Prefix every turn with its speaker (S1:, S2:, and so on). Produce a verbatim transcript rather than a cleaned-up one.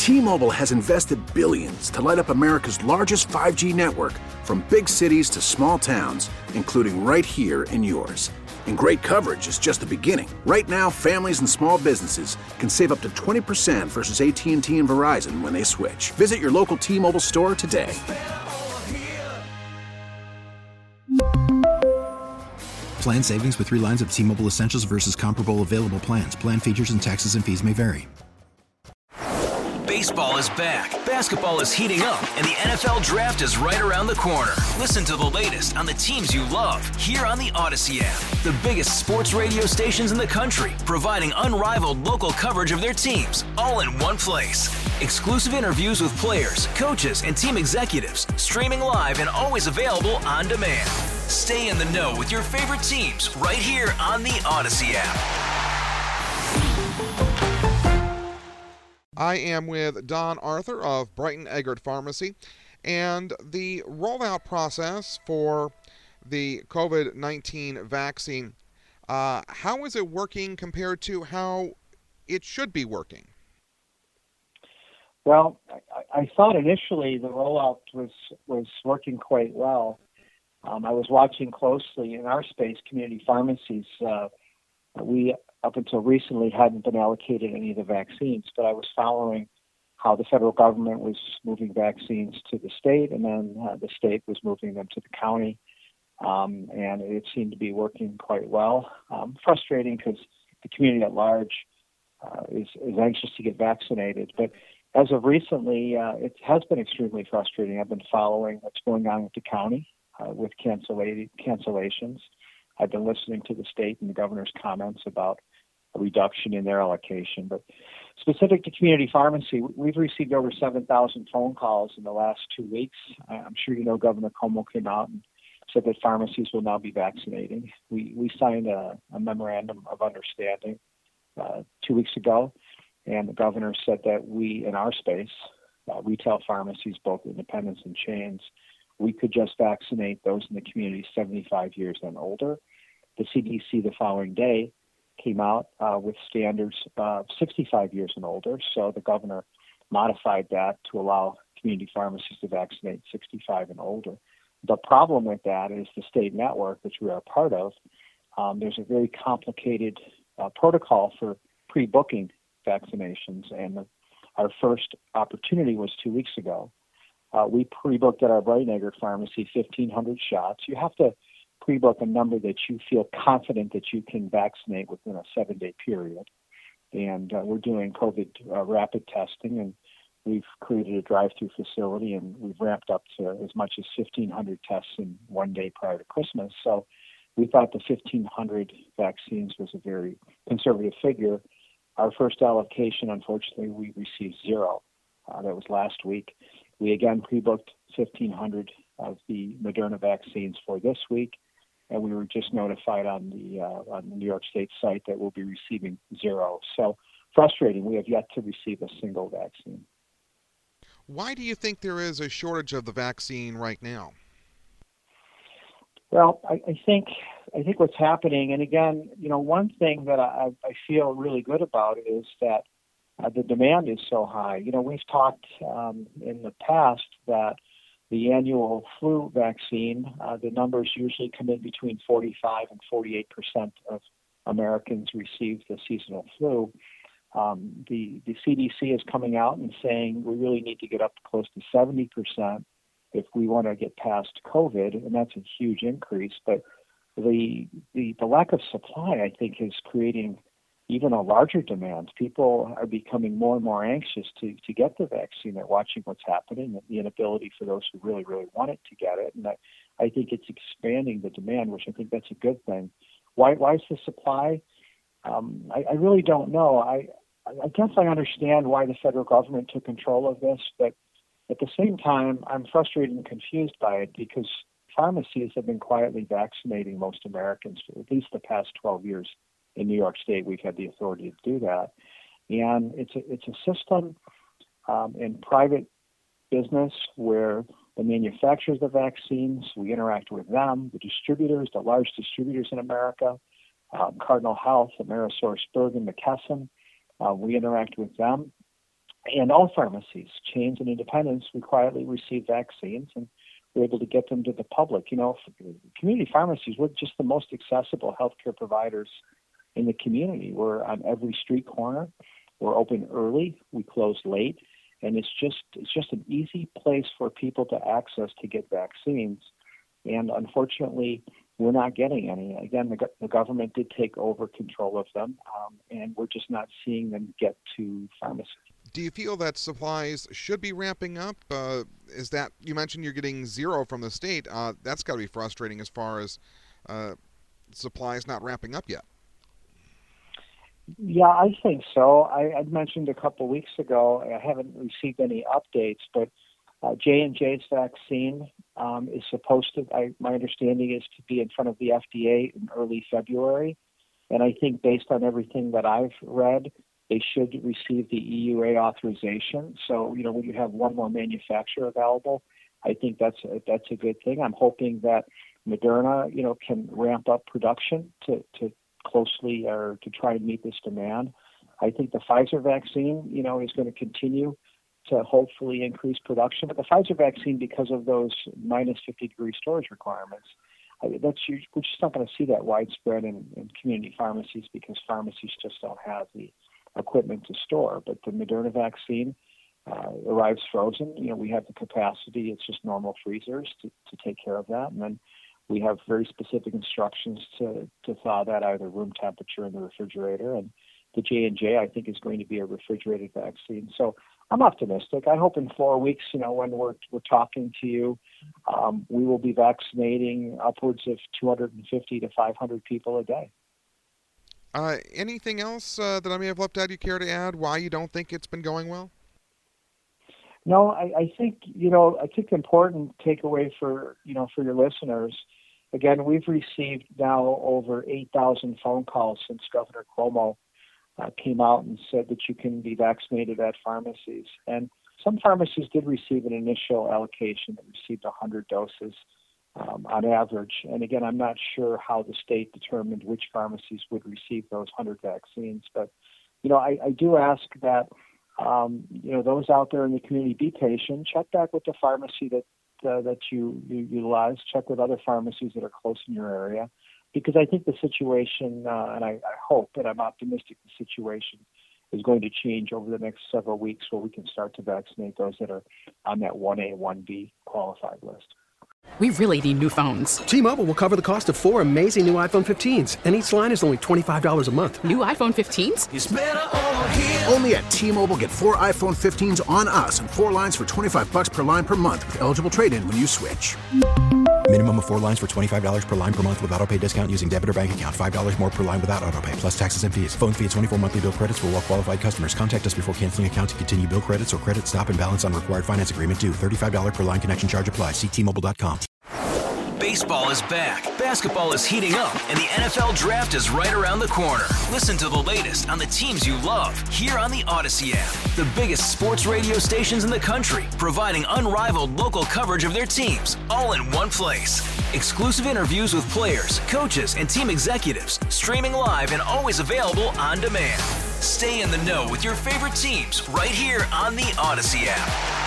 S1: T-Mobile has invested billions to light up America's largest five G network, from big cities to small towns, including right here in yours. And great coverage is just the beginning. Right now, families and small businesses can save up to twenty percent versus A T and T and Verizon when they switch. Visit your local T-Mobile store today.
S2: Plan savings with three lines of T-Mobile Essentials versus comparable available plans. Plan features and taxes and fees may vary.
S3: Baseball is back, basketball is heating up, and the N F L Draft is right around the corner. Listen to the latest on the teams you love here on the Odyssey app. The biggest sports radio stations in the country, providing unrivaled local coverage of their teams, all in one place. Exclusive interviews with players, coaches, and team executives, streaming live and always available on demand. Stay in the know with your favorite teams right here on the Odyssey app.
S4: I am with Don Arthur of Brighton Eggert Pharmacy, and the rollout process for the COVID nineteen vaccine, uh, how is it working compared to how it should be working?
S5: Well, I, I thought initially the rollout was, was working quite well. Um, I was watching closely in our space, community pharmacies. Uh, we up until recently hadn't been allocated any of the vaccines, but I was following how the federal government was moving vaccines to the state, and then uh, the state was moving them to the county, um, and it seemed to be working quite well. Um, frustrating because the community at large uh, is, is anxious to get vaccinated, but as of recently, uh, it has been extremely frustrating. I've been following what's going on with the county uh, with cancella- cancellations. I've been listening to the state and the governor's comments about a reduction in their allocation. But specific to community pharmacy, we've received over seven thousand phone calls in the last two weeks. I'm sure you know Governor Cuomo came out and said that pharmacies will now be vaccinating. We we signed a, a memorandum of understanding uh, two weeks ago, and the governor said that we, in our space, uh, retail pharmacies, both independents and chains, we could just vaccinate those in the community seventy-five years and older. The C D C the following day came out uh, with standards of sixty-five years and older, so the governor modified that to allow community pharmacies to vaccinate sixty-five and older. The problem with that is the state network, which we are a part of, um, there's a very complicated uh, protocol for pre-booking vaccinations, and the, our first opportunity was two weeks ago. Uh, we pre-booked at our Brighton Eggert Pharmacy fifteen hundred shots. You have to pre-book a number that you feel confident that you can vaccinate within a seven-day period. And uh, we're doing COVID uh, rapid testing, and we've created a drive-through facility, and we've ramped up to as much as fifteen hundred tests in one day prior to Christmas. So we thought the fifteen hundred vaccines was a very conservative figure. Our first allocation, unfortunately, we received zero. Uh, that was last week. We again pre-booked fifteen hundred of the Moderna vaccines for this week, and we were just notified on the uh, on the New York State site that we'll be receiving zero. So frustrating. We have yet to receive a single vaccine.
S4: Why do you think there is a shortage of the vaccine right now?
S5: Well, I, I think I think what's happening, and again, you know, one thing that I, I feel really good about is that uh, the demand is so high. You know, we've talked um, in the past that the annual flu vaccine, uh, the numbers usually come in between forty-five and forty-eight percent of Americans receive the seasonal flu. Um, the, the C D C is coming out and saying we really need to get up to close to seventy percent if we want to get past COVID, and that's a huge increase. But the, the the lack of supply, I think, is creating even a larger demand. People are becoming more and more anxious to, to get the vaccine. They're watching what's happening and the inability for those who really, really want it to get it. And I, I think it's expanding the demand, which I think that's a good thing. Why, why is the supply? Um, I, I really don't know. I, I guess I understand why the federal government took control of this, but at the same time, I'm frustrated and confused by it because pharmacies have been quietly vaccinating most Americans for at least the past twelve years. In New York State, we've had the authority to do that. And it's a, it's a system um, in private business where the manufacturers of the vaccines, we interact with them, the distributors, the large distributors in America, um, Cardinal Health, AmerisourceBergen, McKesson, uh, we interact with them. and all pharmacies, chains and independents, we quietly received vaccines and we're able to get them to the public. You know, community pharmacies, we're just the most accessible healthcare providers in the community. We're on every street corner. We're open early. We close late. And it's just it's just an easy place for people to access to get vaccines. And unfortunately, we're not getting any. Again, the, the government did take over control of them, um, and we're just not seeing them get to pharmacies.
S4: Do you feel that supplies should be ramping up? Uh, is that, you mentioned you're getting zero from the state. Uh, that's got to be frustrating as far as uh, supplies not ramping up yet.
S5: Yeah, I think so. I, I'd mentioned a couple weeks ago, I haven't received any updates, but uh, J and J's vaccine um, is supposed to, I, my understanding is to be in front of the F D A in early February. And I think based on everything that I've read, they should receive the E U A authorization. So, you know, when you have one more manufacturer available, I think that's a, that's a good thing. I'm hoping that Moderna, you know, can ramp up production to, to closely or to try and meet this demand. I think the Pfizer vaccine, you know, is going to continue to hopefully increase production. But the Pfizer vaccine, because of those minus fifty degree storage requirements, I, that's we're just not going to see that widespread in, in community pharmacies because pharmacies just don't have the equipment to store. But the Moderna vaccine uh, arrives frozen. You know, we have the capacity. It's just normal freezers to, to take care of that. And then we have very specific instructions to, to thaw that either room temperature in the refrigerator. And the J and J, I think, is going to be a refrigerated vaccine. So I'm optimistic. I hope in four weeks, you know, when we're we're talking to you, um, we will be vaccinating upwards of two hundred fifty to five hundred people a day.
S4: Uh, anything else uh, that I may have left out you care to add? Why you don't think it's been going well?
S5: No, I, I think, you know, I think the important takeaway for, you know, for your listeners, again, we've received now over eight thousand phone calls since Governor Cuomo uh, came out and said that you can be vaccinated at pharmacies. And some pharmacies did receive an initial allocation that received one hundred doses um, on average. And again, I'm not sure how the state determined which pharmacies would receive those one hundred vaccines. But, you know, I, I do ask that Um, you know, those out there in the community, be patient. Check back with the pharmacy that uh, that you, you utilize. Check with other pharmacies that are close in your area, because I think the situation, uh, and I, I hope, and I'm optimistic, the situation is going to change over the next several weeks, where we can start to vaccinate those that are on that one A, one B qualified list.
S6: We really need new phones.
S7: T-Mobile will cover the cost of four amazing new iPhone fifteens, and each line is only twenty-five dollars a month.
S6: New iPhone fifteens?
S3: It's better over here.
S1: Only at T-Mobile, get four iPhone fifteens on us and four lines for twenty-five dollars per line per month with eligible trade-in when you switch.
S2: Minimum of four lines for twenty-five dollars per line per month with autopay discount using debit or bank account. five dollars more per line without autopay, plus taxes and fees. Phone fee at twenty-four monthly bill credits for well-qualified customers. Contact us before canceling account to continue bill credits or credit stop and balance on required finance agreement due. thirty-five dollars per line connection charge applies. See T Mobile dot com.
S3: Baseball is back, basketball is heating up, and the N F L Draft is right around the corner. Listen to the latest on the teams you love here on the Odyssey app. The biggest sports radio stations in the country, providing unrivaled local coverage of their teams, all in one place. Exclusive interviews with players, coaches, and team executives, streaming live and always available on demand. Stay in the know with your favorite teams right here on the Odyssey app.